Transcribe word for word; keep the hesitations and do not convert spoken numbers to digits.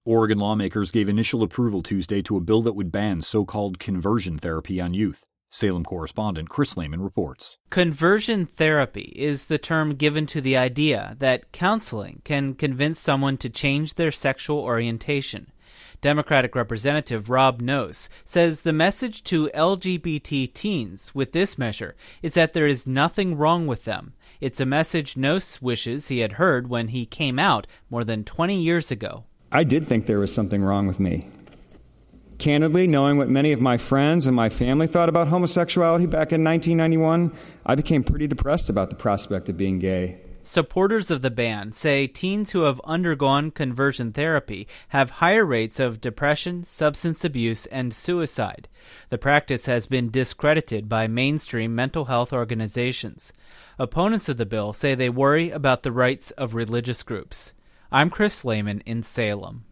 Oregon lawmakers gave initial approval Tuesday to a bill that would ban so-called conversion therapy on youth. Salem correspondent Chris Lehman reports. Conversion therapy is the term given to the idea that counseling can convince someone to change their sexual orientation. Democratic Representative Rob Noce says the message to L G B T teens with this measure is that there is nothing wrong with them. It's a message Noce wishes he had heard when he came out more than twenty years ago. I did think there was something wrong with me. Candidly, knowing what many of my friends and my family thought about homosexuality back in nineteen ninety-one, I became pretty depressed about the prospect of being gay. Supporters of the ban say teens who have undergone conversion therapy have higher rates of depression, substance abuse, and suicide. The practice has been discredited by mainstream mental health organizations. Opponents of the bill say they worry about the rights of religious groups. I'm Chris Lehman in Salem.